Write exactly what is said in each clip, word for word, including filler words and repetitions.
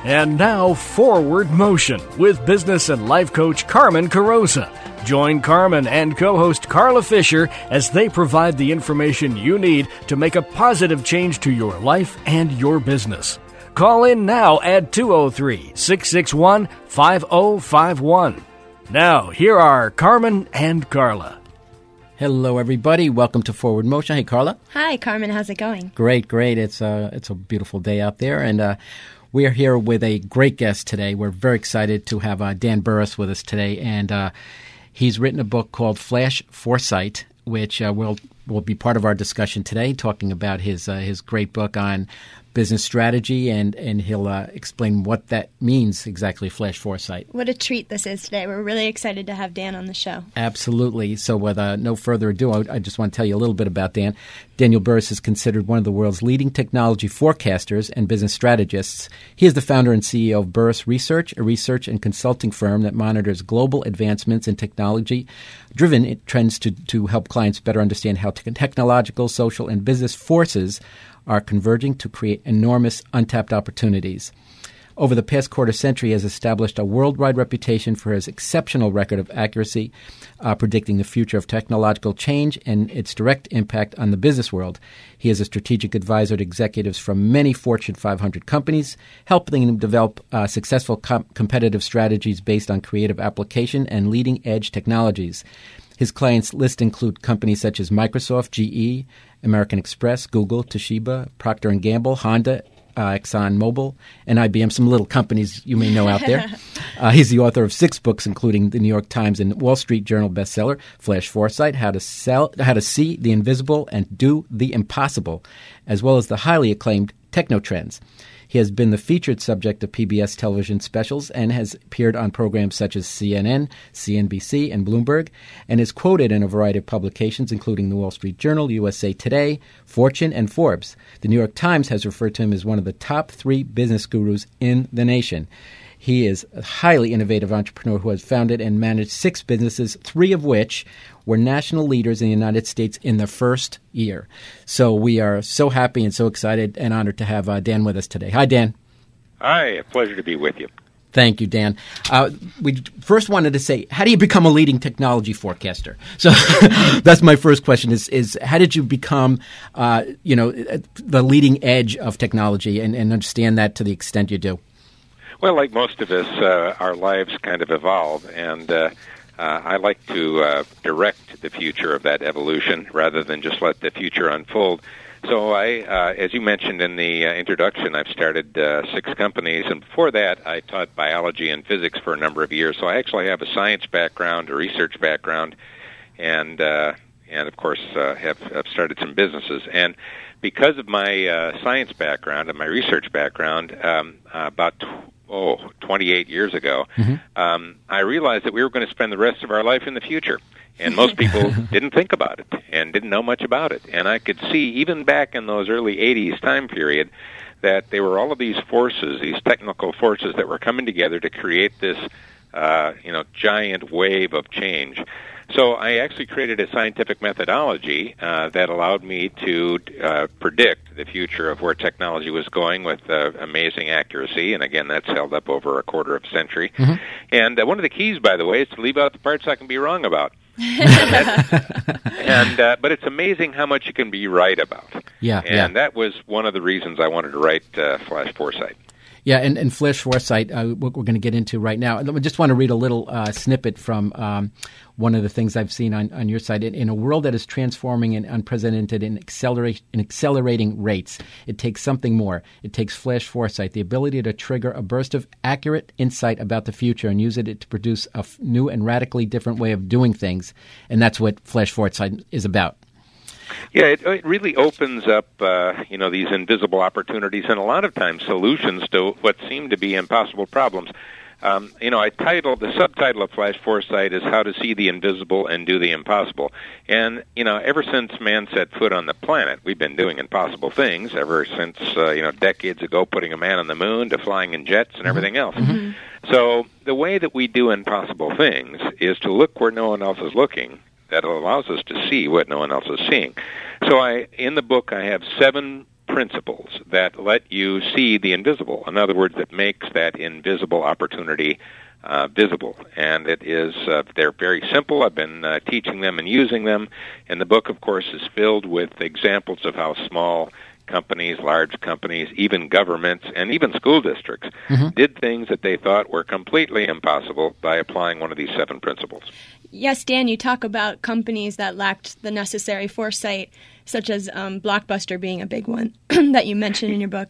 And now, Forward Motion with business and life coach Carmen Carosa. Join Carmen and co-host Carla Fisher as they provide the information you need to make a positive change to your life and your business. Call in now at two oh three, six six one, five oh five one. Now, here are Carmen and Carla. Hello, everybody. Welcome to Forward Motion. Hey, Carla. Hi, Carmen. How's it going? Great, great. It's a, it's a beautiful day out there, and uh, we are here with a great guest today. We're very excited to have uh, Dan Burrus with us today, and uh, he's written a book called Flash Foresight, which uh, will will be part of our discussion today, talking about his uh, his great book on business strategy, and, and he'll uh, explain what that means exactly, Flash Foresight. What a treat this is today. We're really excited to have Dan on the show. Absolutely. So with uh, no further ado, I, I just want to tell you a little bit about Dan. Daniel Burrus is considered one of the world's leading technology forecasters and business strategists. He is the founder and C E O of Burrus Research, a research and consulting firm that monitors global advancements in technology-driven trends to, to help clients better understand how te- technological, social, and business forces are converging to create enormous untapped opportunities. Over the past quarter century, he has established a worldwide reputation for his exceptional record of accuracy, uh, predicting the future of technological change and its direct impact on the business world. He is a strategic advisor to executives from many Fortune five hundred companies, helping them develop uh, successful com- competitive strategies based on creative application and leading-edge technologies. His clients list include companies such as Microsoft, G E, American Express, Google, Toshiba, Procter and Gamble, Honda, uh, ExxonMobil, and I B M, some little companies you may know out there. Uh, he's the author of six books, including the New York Times and Wall Street Journal bestseller, Flash Foresight, How to Sell, How to See the Invisible and Do the Impossible, as well as the highly acclaimed Technotrends. He has been the featured subject of P B S television specials and has appeared on programs such as C N N, C N B C, and Bloomberg, and is quoted in a variety of publications, including the Wall Street Journal, U S A Today, Fortune, and Forbes. The New York Times has referred to him as one of the top three business gurus in the nation. He is a highly innovative entrepreneur who has founded and managed six businesses, three of which were national leaders in the United States in the first year. So we are so happy and so excited and honored to have uh, Dan with us today. Hi, Dan. Hi, a pleasure to be with you. Thank you, Dan. Uh, we first wanted to say, how do you become a leading technology forecaster? So that's my first question: is is how did you become, uh, you know, the leading edge of technology and, and understand that to the extent you do? Well, like most of us, uh, our lives kind of evolve, and uh, uh, I like to uh, direct the future of that evolution rather than just let the future unfold. So I, uh, as you mentioned in the uh, introduction, I've started uh, six companies, and before that I taught biology and physics for a number of years. So I actually have a science background, a research background, and uh, and of course uh, have, have started some businesses. And because of my uh, science background and my research background, um, uh, about tw- oh, twenty-eight years ago, mm-hmm. um, I realized that we were going to spend the rest of our life in the future. And most people didn't think about it and didn't know much about it. And I could see, even back in those early eighties time period, that there were all of these forces, these technical forces that were coming together to create this, uh, you know, giant wave of change. So I actually created a scientific methodology uh, that allowed me to uh, predict the future of where technology was going with uh, amazing accuracy. And again, that's held up over a quarter of a century. Mm-hmm. And uh, one of the keys, by the way, is to leave out the parts I can be wrong about. and uh, but it's amazing how much you can be right about. Yeah, and yeah. that was one of the reasons I wanted to write uh, Flash Foresight. Yeah, and, and Flash Foresight, uh, what we're going to get into right now. I just want to read a little uh, snippet from um, one of the things I've seen on, on your site. In, in a world that is transforming in unprecedented and accelerate, in accelerating rates, it takes something more. It takes Flash Foresight, the ability to trigger a burst of accurate insight about the future and use it to produce a f- new and radically different way of doing things. And that's what Flash Foresight is about. Yeah, it, it really opens up, uh, you know, these invisible opportunities and a lot of times solutions to what seem to be impossible problems. Um, you know, I titled, the subtitle of Flash Foresight is How to See the Invisible and Do the Impossible. And, you know, ever since man set foot on the planet, we've been doing impossible things, ever since, uh, you know, decades ago, putting a man on the moon to flying in jets and everything else. Mm-hmm. So the way that we do impossible things is to look where no one else is looking. That allows us to see what no one else is seeing. So I, in the book, I have seven principles that let you see the invisible. In other words, it makes that invisible opportunity uh, visible. And it is, uh, they're very simple. I've been uh, teaching them and using them. And the book, of course, is filled with examples of how small companies, large companies, even governments, and even school districts mm-hmm. did things that they thought were completely impossible by applying one of these seven principles. Yes, Dan, you talk about companies that lacked the necessary foresight, such as um, Blockbuster being a big one that you mentioned in your book.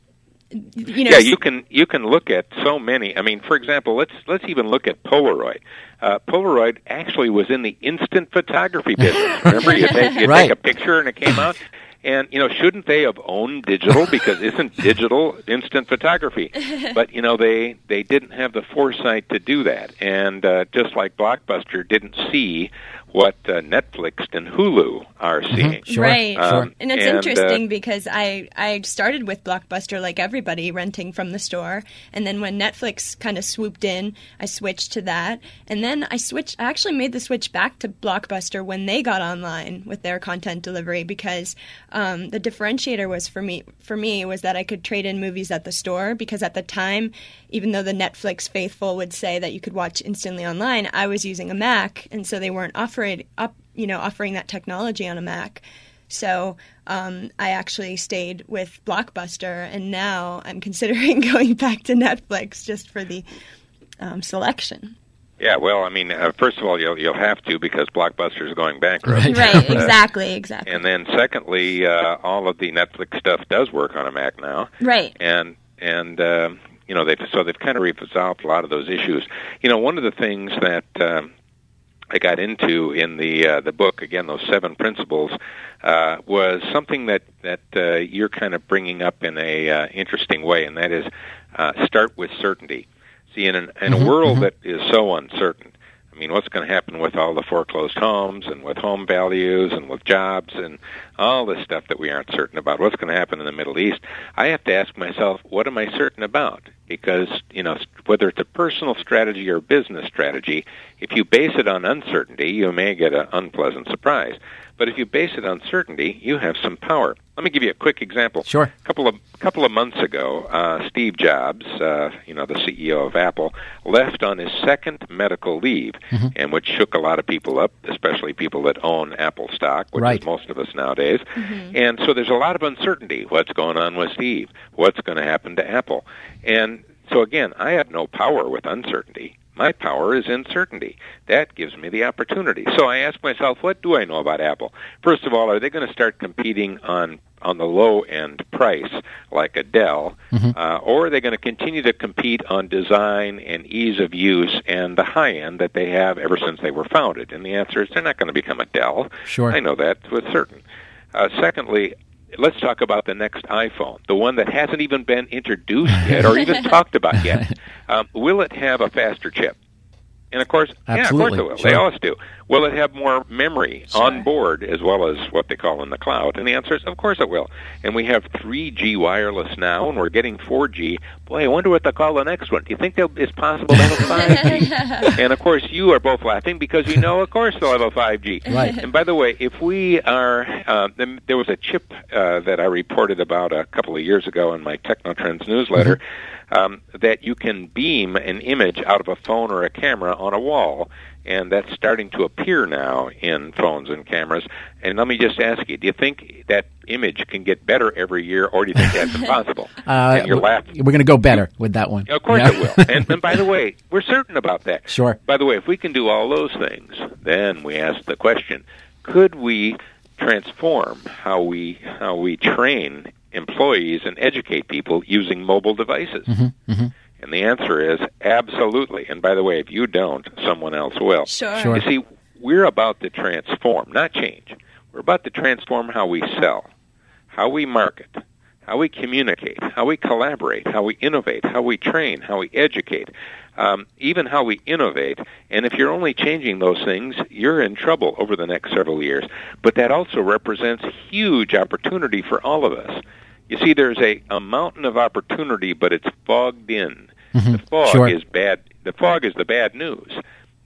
You know, yeah, you can you can look at so many. I mean, for example, let's let's even look at Polaroid. Uh, Polaroid actually was in the instant photography business. Remember, you take you right. take a picture and it came out. And, you know, shouldn't they have owned digital? Because isn't digital instant photography? But, you know, they, they didn't have the foresight to do that. And uh, just like Blockbuster didn't see what uh, Netflix and Hulu are seeing. Mm-hmm. Sure. Right. Um, and it's and, interesting uh, because I, I started with Blockbuster like everybody, renting from the store. And then when Netflix kind of swooped in, I switched to that. And then I switched, I actually made the switch back to Blockbuster when they got online with their content delivery because um, the differentiator was for me, for me was that I could trade in movies at the store because at the time, even though the Netflix faithful would say that you could watch instantly online, I was using a Mac, and so they weren't offering up, you know, offering that technology on a Mac. So um, I actually stayed with Blockbuster, and now I'm considering going back to Netflix just for the um, selection. Yeah, well, I mean, uh, first of all, you'll you'll have to because Blockbuster is going bankrupt. Right, right exactly, exactly. And then, secondly, uh, all of the Netflix stuff does work on a Mac now. Right. And and. Uh, You know, they've, so they've kind of resolved a lot of those issues. You know, one of the things that um, I got into in the uh, the book, again, those seven principles, uh, was something that that uh, you're kind of bringing up in a uh, interesting way, and that is uh, start with certainty. See, in, an, in a mm-hmm, world mm-hmm. that is so uncertain, I mean, what's going to happen with all the foreclosed homes and with home values and with jobs and all this stuff that we aren't certain about? What's going to happen in the Middle East? I have to ask myself, what am I certain about? Because, you know, whether it's a personal strategy or business strategy, if you base it on uncertainty, you may get an unpleasant surprise. But if you base it on certainty, you have some power. Let me give you a quick example. Sure. A couple of couple of months ago, uh, Steve Jobs, uh, you know, the C E O of Apple, left on his second medical leave, mm-hmm. and which shook a lot of people up, especially people that own Apple stock, which right. is most of us nowadays. Mm-hmm. And so there's a lot of uncertainty. What's going on with Steve? What's going to happen to Apple? And so, again, I have no power with uncertainty. My power is in certainty. That gives me the opportunity. So I ask myself, what do I know about Apple? First of all, are they going to start competing on on the low-end price like a Dell, mm-hmm. uh, or are they going to continue to compete on design and ease of use and the high-end that they have ever since they were founded? And the answer is they're not going to become a Dell. Sure. I know that with certain. Uh, secondly, let's talk about the next iPhone, the one that hasn't even been introduced yet or even talked about yet. Um, will it have a faster chip? And, of course, Absolutely. yeah, of course it will. Sure. They always do. Will it have more memory Sure. on board as well as what they call in the cloud? And the answer is, of course it will. And we have three G wireless now, and we're getting four G. Boy, I wonder what they'll call the next one. Do you think it's possible they'll have five G? And, of course, you are both laughing because you know, of course, they'll have a five G. Right. And, by the way, if we are uh, – there was a chip uh, that I reported about a couple of years ago in my Technotrends newsletter, mm-hmm. Um, that you can beam an image out of a phone or a camera on a wall, and that's starting to appear now in phones and cameras. And let me just ask you, do you think that image can get better every year, or do you think that's impossible? Uh, and you're laughing. We're going to go better with that one. Of course yeah. it will. And, and by the way, we're certain about that. Sure. By the way, if we can do all those things, then we ask the question, could we transform how we how we train employees and educate people using mobile devices? Mm-hmm, mm-hmm. And the answer is absolutely. And by the way, if you don't, someone else will. Sure. Sure. You see, we're about to transform, not change. We're about to transform how we sell, how we market, how we communicate, how we collaborate, how we innovate, how we train, how we educate, um, even how we innovate. And if you're only changing those things, you're in trouble over the next several years. But that also represents huge opportunity for all of us. You see, there's a, a mountain of opportunity, but it's fogged in. Mm-hmm. The fog Sure. is bad. The fog is the bad news.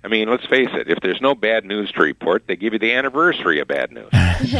I mean, let's face it, if there's no bad news to report, they give you the anniversary of bad news.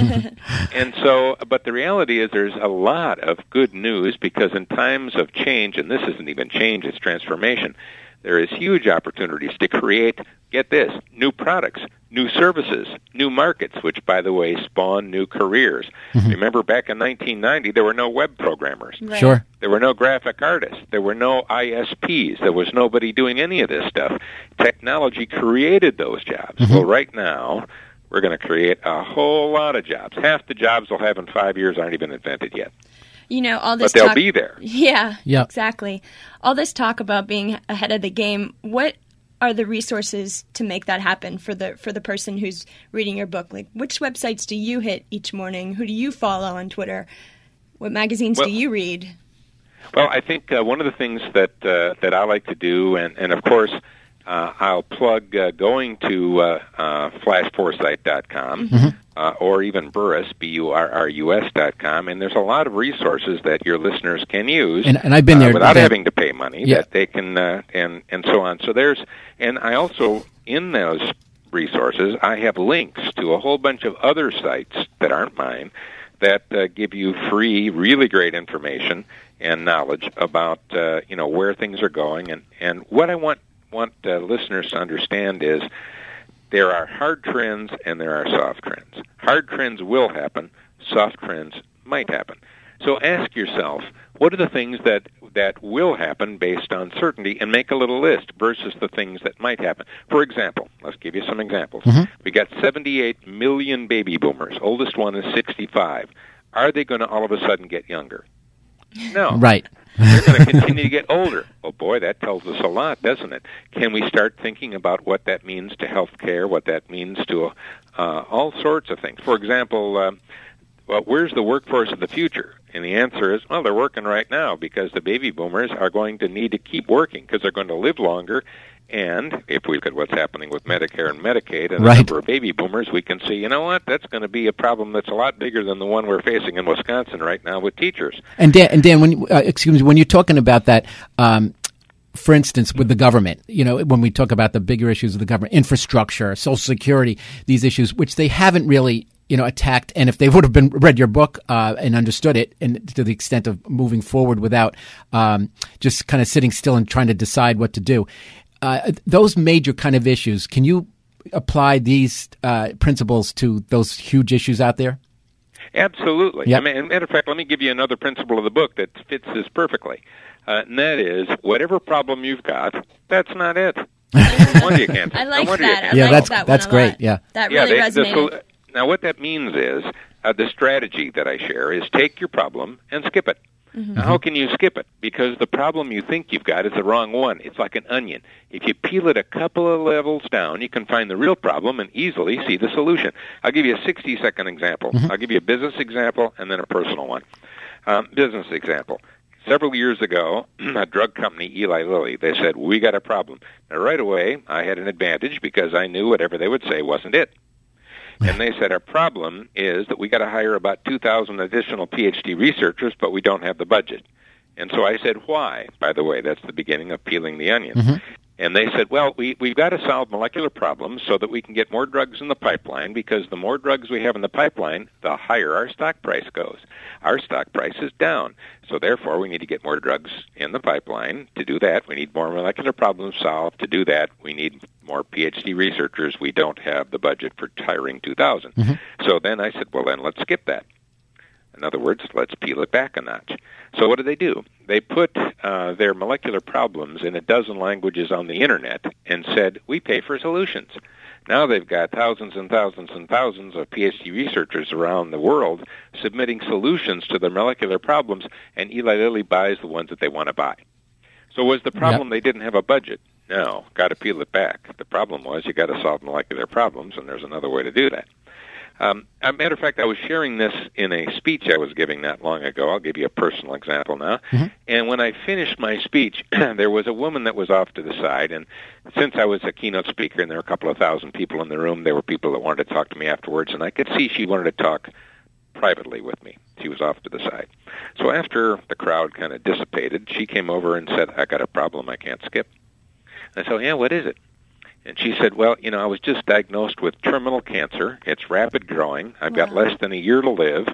And so, but the reality is there's a lot of good news because in times of change, and this isn't even change, it's transformation, there is huge opportunities to create, get this, new products, new services, new markets, which, by the way, spawn new careers. Mm-hmm. Remember, back in nineteen ninety, there were no web programmers. Right. Sure. There were no graphic artists. There were no I S Ps. There was nobody doing any of this stuff. Technology created those jobs. Mm-hmm. Well, right now, we're going to create a whole lot of jobs. Half the jobs we'll have in five years aren't even invented yet. You know, all this But they'll talk, be there. Yeah, Yep. exactly. All this talk about being ahead of the game, what are the resources to make that happen for the for the person who's reading your book? Like, which websites do you hit each morning? Who do you follow on Twitter? What magazines Well, do you read? Well, I think uh, one of the things that uh, that I like to do, and, and of course, uh, I'll plug uh, going to uh, uh, flash foresight dot com mm-hmm. uh, or even Burrus, B U R R U S dot com, and there's a lot of resources that your listeners can use, and, and I've been there uh, without that, having to pay money. Yeah. That they can uh, and and so on. So there's, and I also in those resources I have links to a whole bunch of other sites that aren't mine that uh, give you free, really great information and knowledge about uh, you know where things are going, and and what I want. want uh, listeners to understand is there are hard trends and there are soft trends. Hard trends will happen. Soft trends might happen. So ask yourself, what are the things that, that will happen based on certainty, and make a little list versus the things that might happen. For example, let's give you some examples. Mm-hmm. We got seventy-eight million baby boomers. Oldest one is sixty-five. Are they going to all of a sudden get younger? No. Right. They're going to continue to get older. Well, boy, that tells us a lot, doesn't it? Can we start thinking about what that means to health care, what that means to uh, all sorts of things? For example, uh, well, where's the workforce of the future? And the answer is, well, they're working right now because the baby boomers are going to need to keep working because they're going to live longer. And if we look at what's happening with Medicare and Medicaid and right. the number of baby boomers, we can see, you know what, that's going to be a problem that's a lot bigger than the one we're facing in Wisconsin right now with teachers. And Dan, and Dan, when uh, excuse me, when you're talking about that, um, for instance, with the government, you know, when we talk about the bigger issues of the government, infrastructure, Social Security, these issues, which they haven't really, you know, attacked. And if they would have been read your book uh, and understood it, and to the extent of moving forward without um, just kind of sitting still and trying to decide what to do. Uh, those major kind of issues, can you apply these uh, principles to those huge issues out there? Absolutely. Yep. I mean, matter of fact, let me give you another principle of the book that fits this perfectly. Uh, and that is, whatever problem you've got, that's not it. No wonder you can't. I like no that. I yeah, like that's that that's one a great. lot. Yeah, that yeah, really they, resonated. The, now, what that means is uh, the strategy that I share is take your problem and skip it. Mm-hmm. Now, how can you skip it? Because the problem you think you've got is the wrong one. It's like an onion. If you peel it a couple of levels down, you can find the real problem and easily see the solution. I'll give you a sixty-second example. Mm-hmm. I'll give you a business example and then a personal one. Um, business example. Several years ago, a drug company, Eli Lilly, they said, we got a problem. Now, right away, I had an advantage because I knew whatever they would say wasn't it. And they said, our problem is that we got to hire about two thousand additional P H D researchers, but we don't have the budget. And so I said, why? By the way, that's the beginning of peeling the onion. Mm-hmm. And they said, well, we, we've got to solve molecular problems so that we can get more drugs in the pipeline, because the more drugs we have in the pipeline, the higher our stock price goes. Our stock price is down. So therefore, we need to get more drugs in the pipeline. To do that, we need more molecular problems solved. To do that, we need more P H D researchers. We don't have the budget for hiring two thousand. Mm-hmm. So then I said, well, then let's skip that. In other words, let's peel it back a notch. So what did they do? They put uh, their molecular problems in a dozen languages on the Internet and said, we pay for solutions. Now they've got thousands and thousands and thousands of P H D researchers around the world submitting solutions to their molecular problems, and Eli Lilly buys the ones that they want to buy. So was the problem yep. they didn't have a budget? No, got to peel it back. The problem was you got to solve molecular problems, and there's another way to do that. Um, as a matter of fact, I was sharing this in a speech I was giving not long ago. I'll give you a personal example now. Mm-hmm. And when I finished my speech, there was a woman that was off to the side. And since I was a keynote speaker and there were a couple of thousand people in the room, there were people that wanted to talk to me afterwards. And I could see she wanted to talk privately with me. She was off to the side. So after the crowd kind of dissipated, she came over and said, I got a problem I can't skip. And I said, yeah, what is it? And she said, well, you know, I was just diagnosed with terminal cancer. It's rapid growing. I've Wow. got less than a year to live.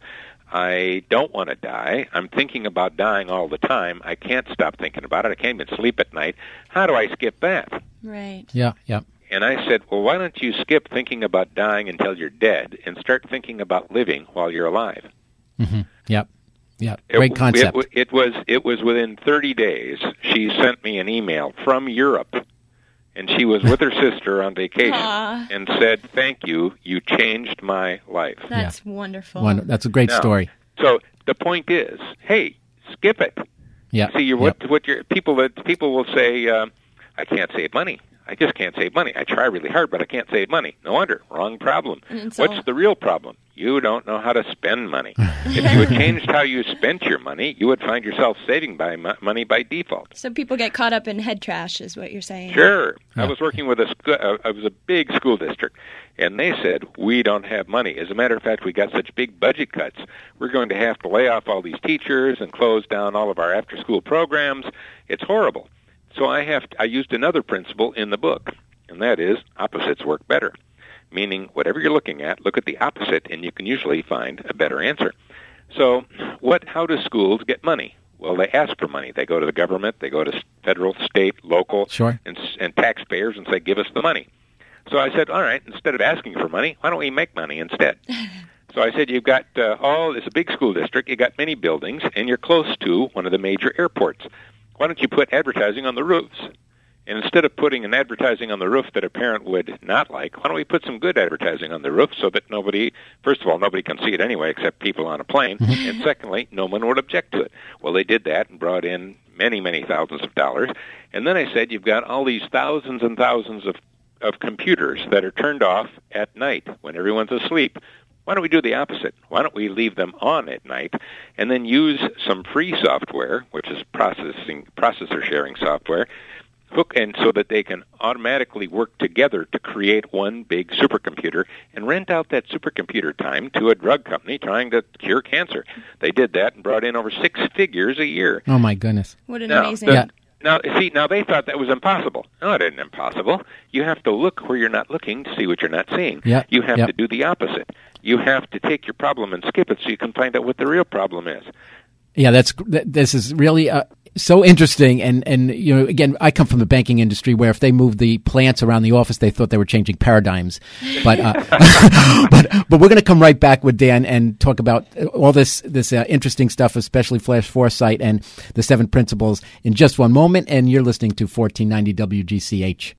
I don't want to die. I'm thinking about dying all the time. I can't stop thinking about it. I can't even sleep at night. How do I skip that? Right. Yeah, yeah. And I said, well, why don't you skip thinking about dying until you're dead and start thinking about living while you're alive? Mm-hmm. Yep. Yeah, great it, concept. It, it was it was within thirty days. She sent me an email from Europe, and she was with her sister on vacation, Aw. and said, "Thank you, you changed my life." That's wonderful. One, that's a great Now, story. So the point is, hey, skip it. Yeah. See, you're, Yep. what what your people that people will say, um, I can't save money. I just can't save money. I try really hard, but I can't save money. No wonder. Wrong problem. And it's What's all- the real problem? You don't know how to spend money. If you had changed how you spent your money, you would find yourself saving by mo- money by default. So people get caught up in head trash, is what you're saying. Sure. Yeah. I was working with a sc- uh, I was a big school district, and they said, we don't have money. As a matter of fact, we got such big budget cuts, we're going to have to lay off all these teachers and close down all of our after-school programs. It's horrible. So I have I used another principle in the book, and that is opposites work better. Meaning, whatever you're looking at, look at the opposite, and you can usually find a better answer. So, what? How do schools get money? Well, they ask for money. They go to the government, they go to federal, state, local, Sure. and, and taxpayers and say, give us the money. So I said, all right, instead of asking for money, why don't we make money instead? So I said, you've got uh, all, it's a big school district, you've got many buildings, and you're close to one of the major airports. Why don't you put advertising on the roofs? And instead of putting an advertising on the roof that a parent would not like, why don't we put some good advertising on the roof so that nobody, first of all, nobody can see it anyway except people on a plane, and secondly, no one would object to it. Well, they did that and brought in many, many thousands of dollars. And then I said, you've got all these thousands and thousands of, of computers that are turned off at night when everyone's asleep. Why don't we do the opposite? Why don't we leave them on at night and then use some free software, which is processing processor sharing software, hook and so that they can automatically work together to create one big supercomputer and rent out that supercomputer time to a drug company trying to cure cancer. They did that and brought in over six figures a year. Oh, my goodness. What an Now, amazing... the- Yeah. Now, see, now they thought that was impossible. No, it isn't impossible. You have to look where you're not looking to see what you're not seeing. Yeah, You have yeah. to do the opposite. You have to take your problem and skip it so you can find out what the real problem is. Yeah, that's th- this is really uh, so interesting, and and you know, again, I come from the banking industry where if they moved the plants around the office, they thought they were changing paradigms. But uh, but but we're going to come right back with Dan and talk about all this this uh, interesting stuff, especially Flash Foresight and the seven principles in just one moment. And you're listening to fourteen ninety W G C H.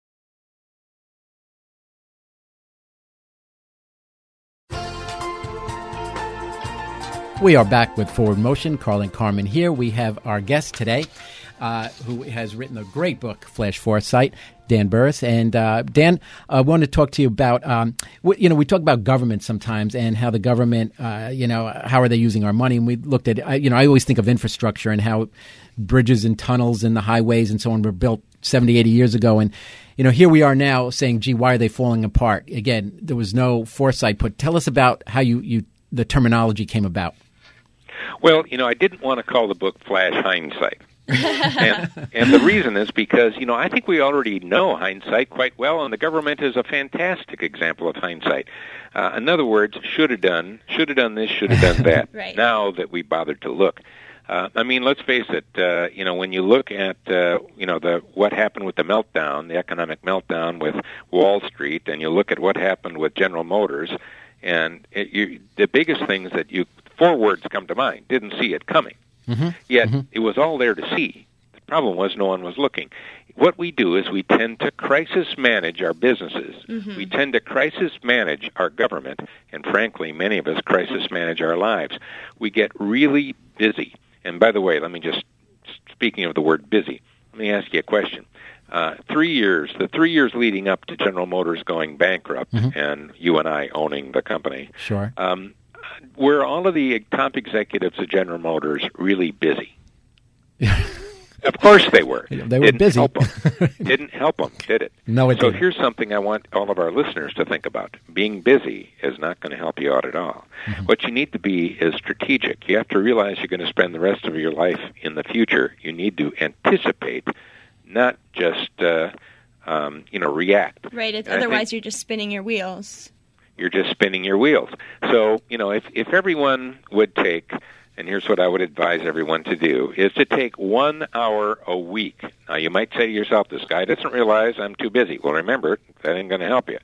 We are back with Forward Motion. Carl and Carmen here. We have our guest today, uh, who has written a great book, Flash Foresight, Dan Burris. And uh, Dan, I want to talk to you about, um, w- you know, we talk about government sometimes and how the government, uh, you know, how are they using our money? And we looked at, I, you know, I always think of infrastructure and how bridges and tunnels and the highways and so on were built seventy, eighty years ago. And, you know, here we are now saying, gee, why are they falling apart? Again, there was no foresight put. Tell us about how you, you the terminology came about. Well, you know, I didn't want to call the book Flash Hindsight. and, and the reason is because, you know, I think we already know hindsight quite well, and the government is a fantastic example of hindsight. Uh, in other words, should have done, should have done this, should have done that, Right. now that we bothered to look. Uh, I mean, let's face it, uh, you know, when you look at, uh, you know, the what happened with the meltdown, the economic meltdown with Wall Street, and you look at what happened with General Motors, and it, you, the biggest things that you, four words come to mind, didn't see it coming. Mm-hmm. Yet Mm-hmm. it was all there to see. The problem was no one was looking. What we do is we tend to crisis manage our businesses. Mm-hmm. We tend to crisis manage our government, and frankly, many of us crisis manage our lives. We get really busy. And by the way, let me just, speaking of the word busy, let me ask you a question. Uh, three years, the three years leading up to General Motors going bankrupt Mm-hmm. and you and I owning the company, Sure. um, were all of the top executives of General Motors really busy? Of course they were. They were Didn't busy. Help them. Didn't help them, did it? No, it So didn't. here's something I want all of our listeners to think about. Being busy is not going to help you out at all. Mm-hmm. What you need to be is strategic. You have to realize you're going to spend the rest of your life in the future. You need to anticipate, not just uh, um, you know, react. Right. It's, And I otherwise, think you're just spinning your wheels. you're just spinning your wheels. So, you know, if, if everyone would take, and here's what I would advise everyone to do, is to take one hour a week. Now, you might say to yourself, this guy doesn't realize I'm too busy. Well, remember, that ain't going to help you.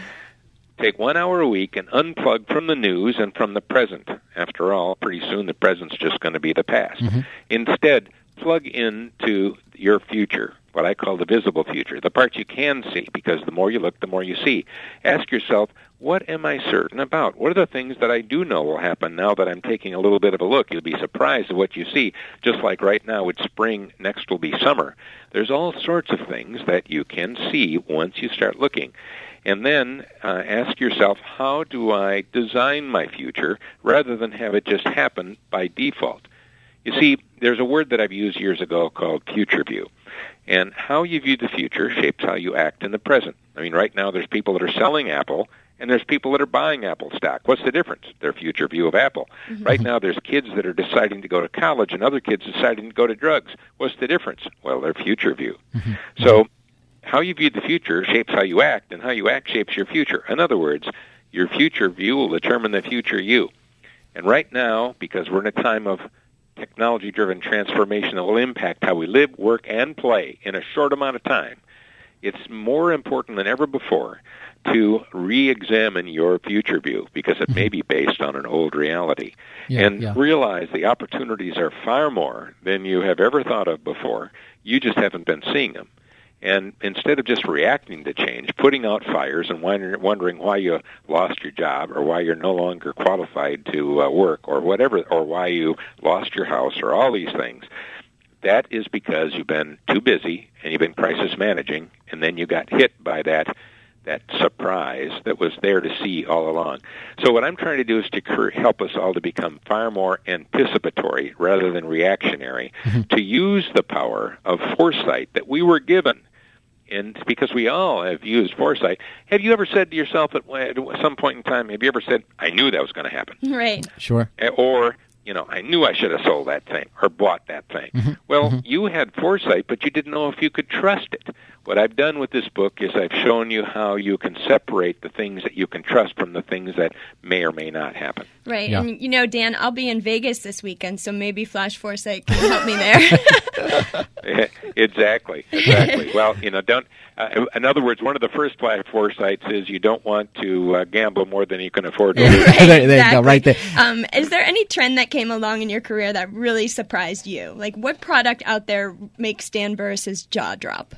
Take one hour a week and unplug from the news and from the present. After all, pretty soon the present's just going to be the past. Mm-hmm. Instead, plug into your future, what I call the visible future, the parts you can see, because the more you look, the more you see. Ask yourself, what am I certain about? What are the things that I do know will happen now that I'm taking a little bit of a look? You'll be surprised at what you see. Just like right now it's spring, next will be summer. There's all sorts of things that you can see once you start looking. And then uh, ask yourself, how do I design my future rather than have it just happen by default? You see, there's a word that I've used years ago called future view. And how you view the future shapes how you act in the present. I mean, right now there's people that are selling Apple, and there's people that are buying Apple stock. What's the difference? Their future view of Apple. Mm-hmm. Right now there's kids that are deciding to go to college and other kids deciding to go to drugs. What's the difference? Well, their future view. Mm-hmm. So how you view the future shapes how you act, and how you act shapes your future. In other words, your future view will determine the future you. And right now, because we're in a time of technology-driven transformation that will impact how we live, work, and play in a short amount of time, it's more important than ever before to re-examine your future view, because it may be based on an old reality. Yeah, and yeah. realize the opportunities are far more than you have ever thought of before. You just haven't been seeing them. And instead of just reacting to change, putting out fires and wondering why you lost your job, or why you're no longer qualified to uh, work, or whatever, or why you lost your house, or all these things, that is because you've been too busy and you've been crisis managing, and then you got hit by that that surprise that was there to see all along. So what I'm trying to do is to cr- help us all to become far more anticipatory rather than reactionary, mm-hmm. to use the power of foresight that we were given. And because we all have used foresight. Have you ever said to yourself at, at some point in time, have you ever said, I knew that was going to happen? Right. Sure. Or, you know, I knew I should have sold that thing or bought that thing. Mm-hmm. Well, mm-hmm. you had foresight, but you didn't know if you could trust it. What I've done with this book is I've shown you how you can separate the things that you can trust from the things that may or may not happen. Right. Yeah. And, you know, Dan, I'll be in Vegas this weekend, so maybe Flash Foresight can help me there. Exactly. Exactly. Well, you know, don't. Uh, in other words, one of the first Flash Foresights is you don't want to uh, gamble more than you can afford to lose. Right, there, there you go, exactly. right there. Um, is there any trend that came along in your career that really surprised you? Like, what product out there makes Dan Burris's jaw drop?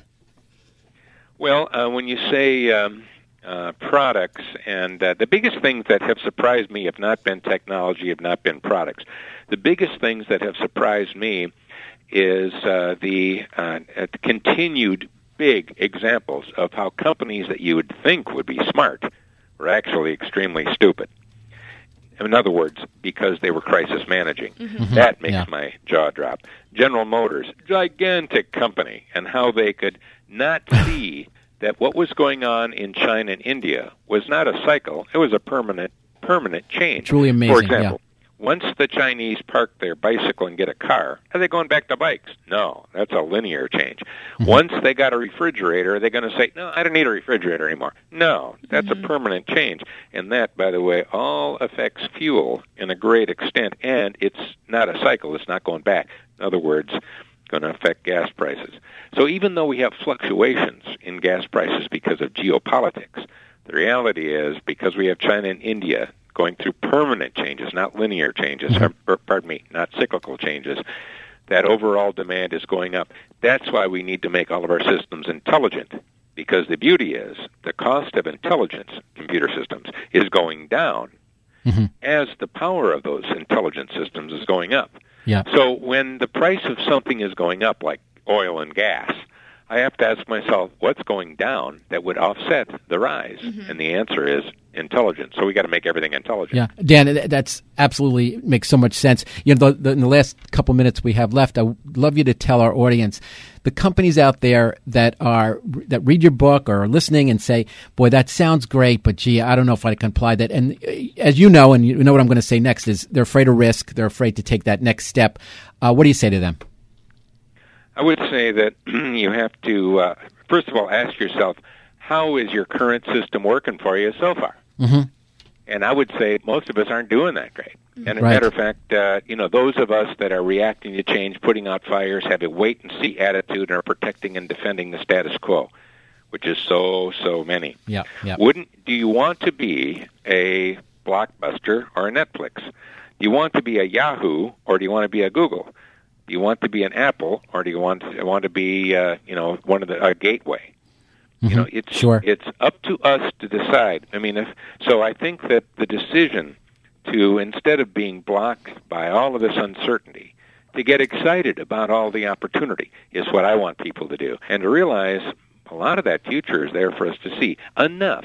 Well, uh, when you say um, uh, products, and uh, the biggest things that have surprised me have not been technology, have not been products. The biggest things that have surprised me is uh, the uh, continued big examples of how companies that you would think would be smart were actually extremely stupid. In other words, because they were crisis managing. Mm-hmm. That makes yeah. my jaw drop. General Motors, gigantic company, and how they could not see that what was going on in China and India was not a cycle, it was a permanent permanent change. Truly amazing. For example, yeah. once the Chinese park their bicycle and get a car, are they going back to bikes? No, that's a linear change. Mm-hmm. Once they got a refrigerator, are they going to say, no, I don't need a refrigerator anymore? No, that's mm-hmm. a permanent change. And that, by the way, all affects fuel in a great extent, and it's not a cycle. It's not going back. In other words, going to affect gas prices. So even though we have fluctuations in gas prices because of geopolitics, the reality is because we have China and India going through permanent changes, not linear changes, or, or, pardon me, not cyclical changes, that overall demand is going up. That's why we need to make all of our systems intelligent, because the beauty is the cost of intelligence, computer systems, is going down mm-hmm. as the power of those intelligent systems is going up. Yeah. So when the price of something is going up, like oil and gas, I have to ask myself, what's going down that would offset the rise? Mm-hmm. And the answer is intelligence. So we got to make everything intelligent. Yeah, Dan, that's absolutely makes so much sense. You know, the, the, in the last couple minutes we have left, I would love you to tell our audience the companies out there that are that read your book or are listening and say, "Boy, that sounds great, but gee, I don't know if I can apply that." And as you know, and you know what I'm going to say next is they're afraid of risk. They're afraid to take that next step. Uh, what do you say to them? I would say that you have to, uh, first of all, ask yourself, how is your current system working for you so far? Mm-hmm. And I would say most of us aren't doing that great. And as a Right. matter of fact, uh, you know, those of us that are reacting to change, putting out fires, have a wait-and-see attitude, and are protecting and defending the status quo, which is so, so many. Yeah, yeah. Wouldn't do you want to be a Blockbuster or a Netflix? Do you want to be a Yahoo or do you want to be a Google? Do you want to be an Apple or do you want to, want to be uh, you know one of the a Gateway? Mm-hmm. You know, it's Sure. it's up to us to decide. I mean, if so, I think that the decision to, instead of being blocked by all of this uncertainty, to get excited about all the opportunity is what I want people to do, and to realize a lot of that future is there for us to see. Enough.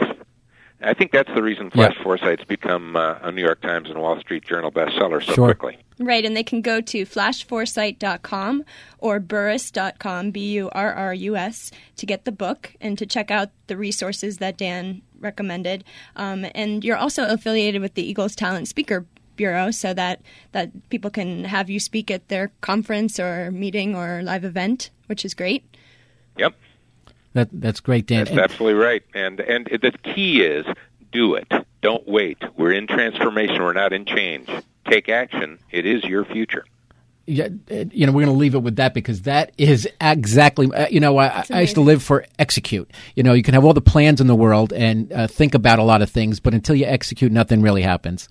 I think that's the reason Flash Yeah. Foresight's become uh, a New York Times and Wall Street Journal bestseller so Sure. quickly. Right, and they can go to flash foresight dot com or burrus dot com, B U R R U S, to get the book and to check out the resources that Dan recommended. Um, and you're also affiliated with the Eagles Talent Speaker Bureau, so that, that people can have you speak at their conference or meeting or live event, which is great. Yep. That that's great, Dan. That's absolutely right. And and the key is do it. Don't wait. We're in transformation. We're not in change. Take action. It is your future. Yeah, uh, you know, we're going to leave it with that because that is exactly, uh, you know, I, I used to live for execute. You know, you can have all the plans in the world and uh, think about a lot of things, but until you execute, nothing really happens.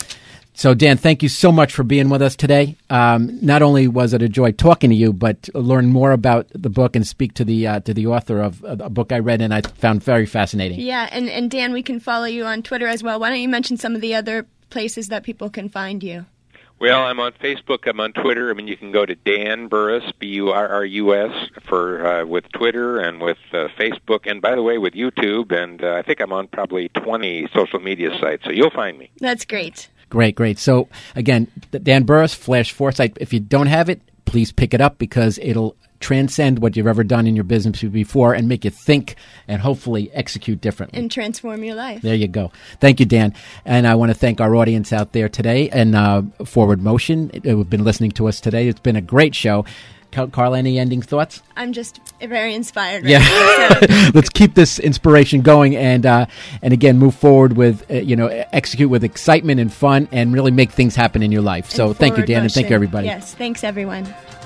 So, Dan, thank you so much for being with us today. Um, not only was it a joy talking to you, but learn more about the book and speak to the uh, to the author of a book I read and I found very fascinating. Yeah, and, and Dan, we can follow you on Twitter as well. Why don't you mention some of the other places that people can find you? Well, I'm on Facebook. I'm on Twitter. I mean, you can go to Dan Burrus, B U R R U S, for uh, with Twitter and with uh, Facebook, and by the way, with YouTube. And uh, I think I'm on probably twenty social media sites, so you'll find me. That's great. Great, great. So, again, Dan Burrus, Flash Foresight. If you don't have it, please pick it up because it'll transcend what you've ever done in your business before and make you think and hopefully execute differently. And transform your life. There you go. Thank you, Dan. And I want to thank our audience out there today and uh, Forward Motion who have been listening to us today. It's been a great show. Carla, any ending thoughts? I'm just very inspired right yeah. now. So. Let's keep this inspiration going and uh, and again move forward with uh, you know execute with excitement and fun and really make things happen in your life. So And thank you, forward Dan, and thank you, motion. everybody. Yes, thanks everyone.